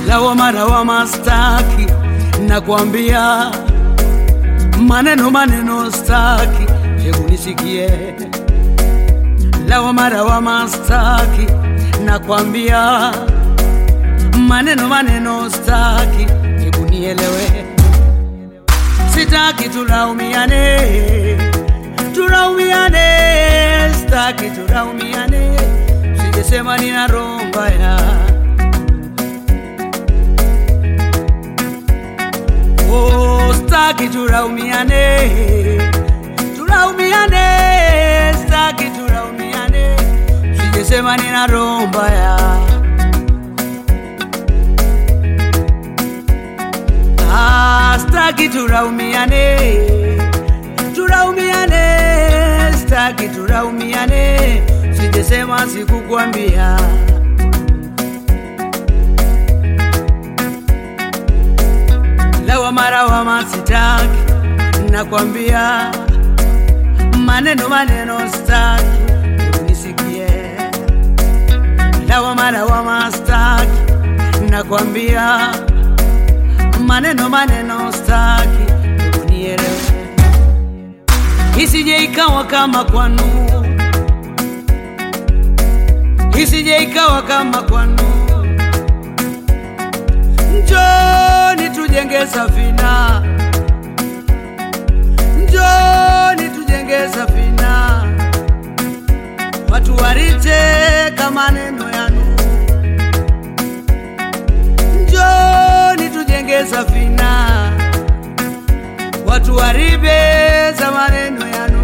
lawama staki, nakwambia maneno staki, hebu nisikie. Lawama staki, nakwambia maneno staki, hebu nielewe. Sitaki tulaumiane, staki tulaumiane, sijesema nina roho mbaya. Oh, staki tulaumiane, staki tulaumiane, sijesema nina roho mbaya. Staki tulaumiane, staki tulaumiane, sijesema sikukwambia. Lawama sitaki, nakwambia maneno staki, hebu nisikie. Lawama staki, nakwambia maneno staki, hebu nielewe. Isije ikawa kama kwanu, isije ikawa kama kwanu. Njoni tujenge safina, njoni tujenge safina, watu wariteka maneno yanu. Njoni tujenge safina, watu waribeza maneno yanu.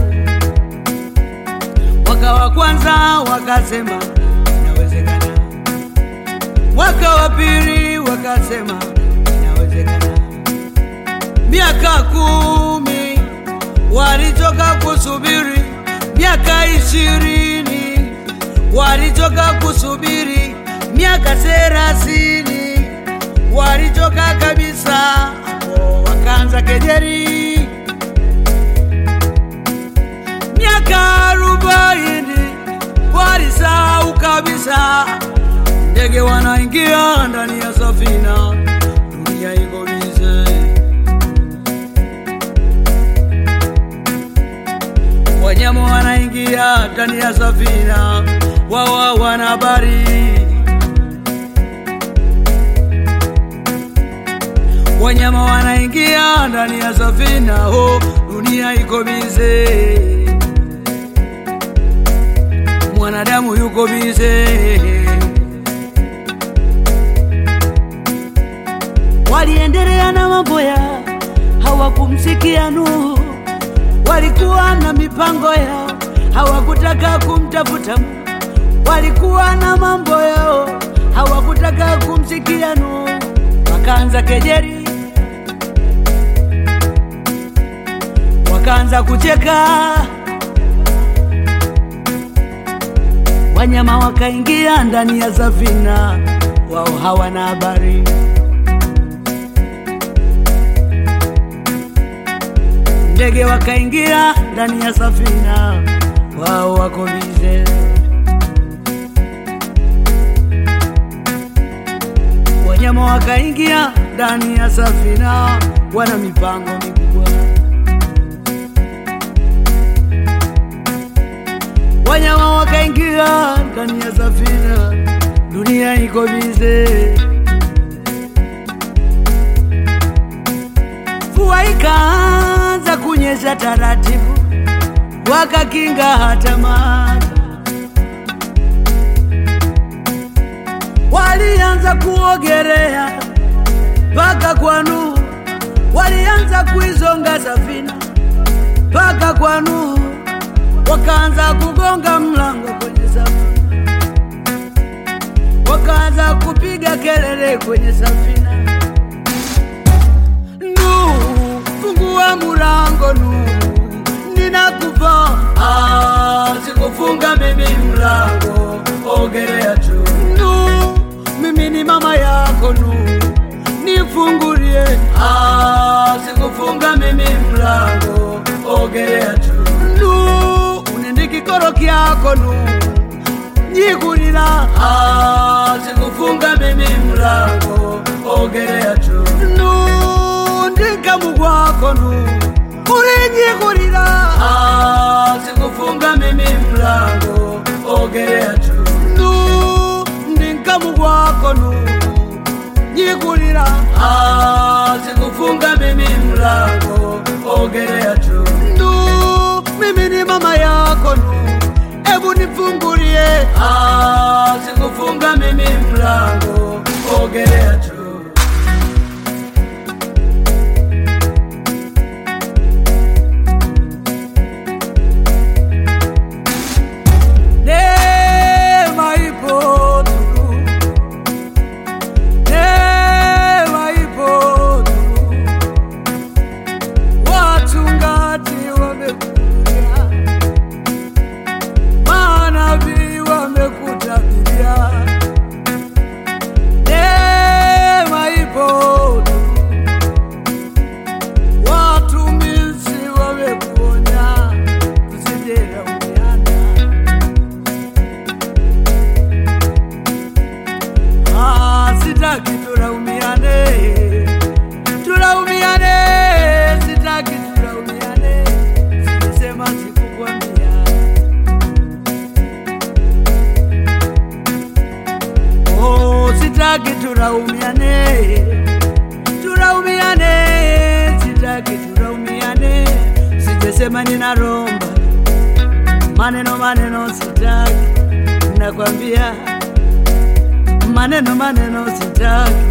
Mwaka wa kwanza wakasema inawezekana, mwaka wa pili wakasema inawezekana, miaka 10 walitoka kusubiri, miaka 20 walitoka kusubiri, miaka 30 walitoka kabisa, wakaanza kejeri. Miaka 40 walisahau kabisa, ndege wanaingia ndani ya safina, dunia iko bize. Wanyama wanaingia ndani ya safina, wao wana habari. Wanyama wanaingia ndani ya safina, dunia iko bize. Mwanadamu yuko bize. Waliendelea na mambo yao, hawakumsikia Nuhu. Walikuwa na mipango yao, hawakutaka kumtafuta Mungu. Walikuwa na mambo yao, hawakutaka kumsikia Nuhu. Wakaanza kejeri, wakaanza kucheka. Wanyama wakaingia ndani ya safina, wao hawana habari. Ndege wakaingia ndani ya safina, wao wako bize. Wanyama wakaingia ndani ya safina, wana mipango mikubwa. Wanyama wakaingia ndani ya safina, dunia iko bize. Mvua ikaanza kunyesha taratibu, wakakinga hata maji. Walianza kuogelea mpaka kwa Nuhu, walianza kuizonga safina mpaka kwa Nuhu. Wakaanza kugonga mlango kwenye safina, wakaanza kupiga kelele kwenye safina. Nuhu, fungua mlango Nuhu, ninakufa. Sikufunga mimi mlango, ogelea tu. Nuhu, mimi ni mama yako Nuhu, nifungulie. Sikufunga mimi mlango, ogelea tu. Nuhu, unendiki koroki yako Nuhu, Jigurira sikufunga mimi mlango, ogelea tu. Ndika mugwako ulijigurira sikufunga mimi mlango, ogelea tu. Ndika mugwako jigurira sikufunga mimi mlango, ogelea tu. Mimi ni mama yako ebu nifungulie. Sikufunga mimi mlango, ogelea tu. Neema ipo tu, neema ipo tu. Wachungaji wamekuja, manabii wamekutabiria. Neema ipo tu, watumishi wamekuonya tusijilaumiana. Sitaki tulaumiane, tulaumiane, sitaki tulaumiane. Sinisema sikukwambia. Sitaki tulaumiane, tulaumiane, sitaki tulaumiane. Sijasema ninaromba maneno sitaki, nakwambia maneno sitaki.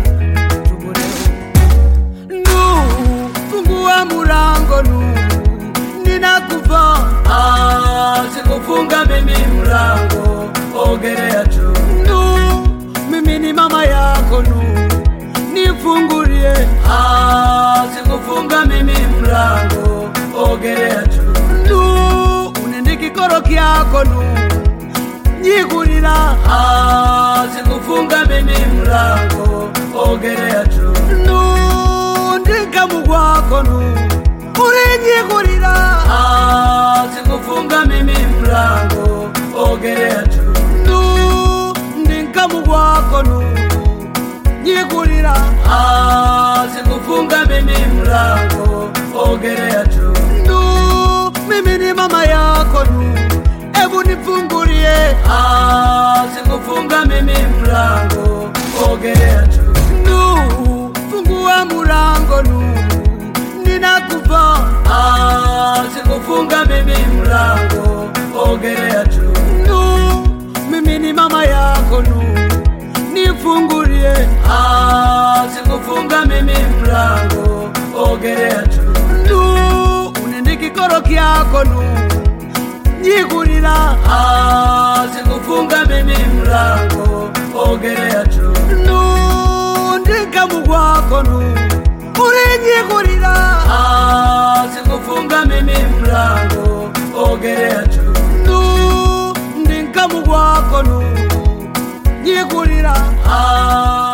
Fungua mulango ninakufa. Sikufunga mimi mlango, ogelea tu. Mimi ni mama yako nifungulie. Sikufunga mimi mlango, ogelea tu. Unende kikoro kyako jigurira. Sikufunga mimi mlango, ogelea tu. Ndika mugwako ulijigurira. Sikufunga mimi mlango, ogelea tu. Ndika mugwako jigurira. Sikufunga mimi mlango, ogelea tu. Mimi ni mama yako ebu nifungulie. Sikufunga mimi mlango, ogelea tu. Fungua mulango ninakufa. Sikufunga mimi mlango, ogelea tu. Mimi ni mama yako nifungulie. Sikufunga mimi mlango, ogelea tu. Unende kikoro kyako jigurira. Sikufunga mimi mlango, ogelea tu. Ndika mugwako ulijigurira. Sikufunga mimi mlango, ogelea tu. Ndika mugwako jigurira.